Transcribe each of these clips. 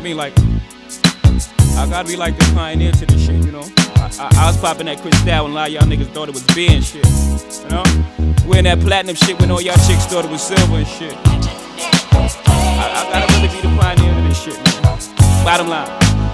mean, like, I gotta be like the pioneer to this shit, you know? I was popping that Cristal and a lot of y'all niggas thought it was beer and shit, you know? Wearing that platinum shit when all y'all chicks thought it was silver and shit. I gotta really be the pioneer to this shit, man. Bottom line.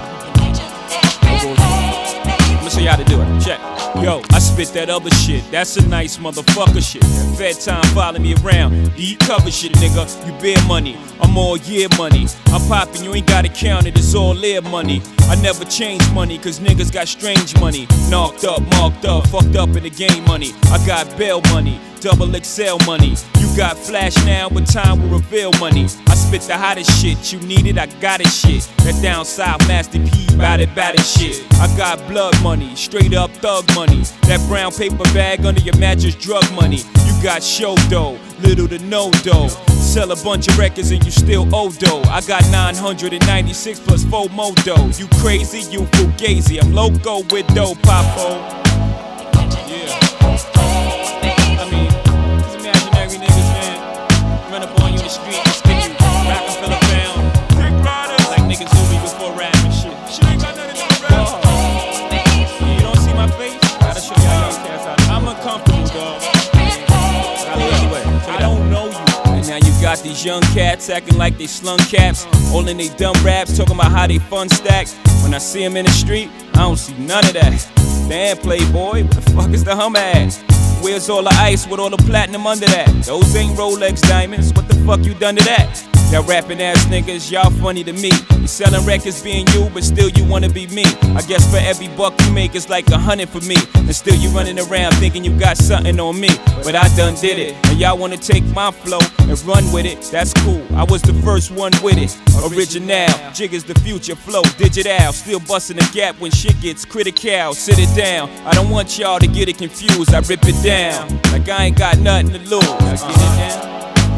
I'ma show y'all how to do it. Check. Yo, I spit that other shit. That's a nice motherfucker shit. That fed time follow me around. Eat cover shit, nigga. You bear money. I'm all year money. I'm poppin', you ain't gotta count it. It's all air money. I never change money, cause niggas got strange money. Knocked up, marked up, fucked up in the game money. I got bail money, double XL money. You got flash now, but time will reveal money. I spit the hottest shit, you need it, I got it shit. That down south Master P, bout it shit. I got blood money, straight up thug money. That brown paper bag under your mattress, drug money. You got show dough, little to no dough. Sell a bunch of records and you still owe dough. I got 996 plus 4 more dough. You crazy, you fugazi. I'm loco with dough, Popo. Yeah. I mean, these imaginary niggas, man, run up on you in the street and stick you, rap and fill a pound. Like niggas do me before rap and shit. Shit ain't got nothing to do with rap. Yeah, you don't see my face? Gotta show y'all young cats out there. I'm uncomfortable, dog. Anyway, I don't know you. Now you got these young cats acting like they slung caps, all in they dumb raps, talking about how they fun stack. When I see them in the street, I don't see none of that. Damn, Playboy, what the fuck is the hum ass? Where's all the ice with all the platinum under that? Those ain't Rolex diamonds, what the fuck you done to that? Y'all rapping ass niggas, y'all funny to me. You selling records being you, but still you wanna be me. I guess for every buck you make, it's like 100 for me. And still you running around thinking you got something on me. But I done did it, and y'all wanna take my flow and run with it. That's cool, I was the first one with it. Original, jig is the future, flow, digital. Still busting the gap when shit gets critical. Sit it down, I don't want y'all to get it confused. I rip it down, like I ain't got nothing to lose. Now get it down.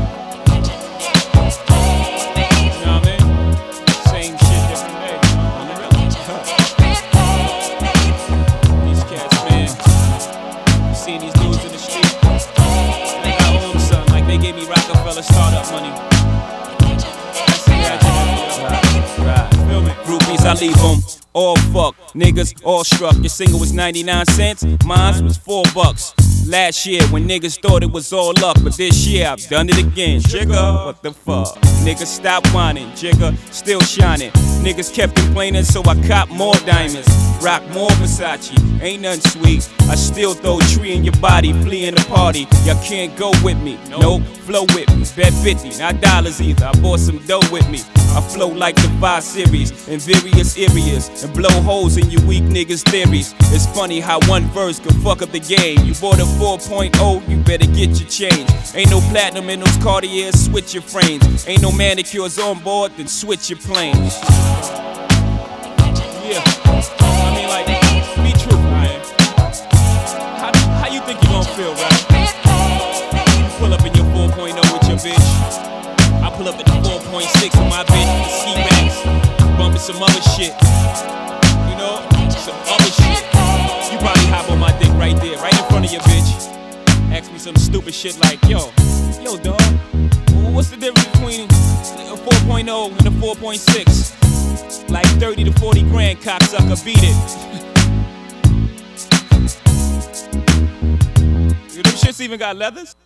Startup money. Groupies, I leave them all fucked. Niggas all struck. Your single was 99 cents, mine was $4. Last year when niggas thought it was all up, but this year I've done it again. Jigga, what the fuck? Niggas stop whining, Jigga, still shining. Niggas kept complaining, so I cop more diamonds. Rock more Versace, ain't nothing sweet. I still throw a tree in your body, flee in the party. Y'all can't go with me, nope, flow with me. Bet 50, not dollars either, I bought some dough with me. I flow like the 5 Series in various areas and blow holes in you weak niggas' theories. It's funny how one verse can fuck up the game. You bought a 4.0, you better get your change. Ain't no platinum in those Cartiers, switch your frames. Ain't no manicures on board, then switch your planes. Yeah, I mean like, be true, man. How you think you gon' feel, right? You pull up in your 4.0 with your bitch. I pull up at the 4.6 with my bitch, ski racks, bumping some other shit. You know, some other shit. You probably hop on my dick right there, right in front of your bitch. Ask me some stupid shit like, yo dog, what's the difference between a 4.0 and a 4.6? Like 30 to 40 grand, cocksucker, beat it. Them shits even got leathers?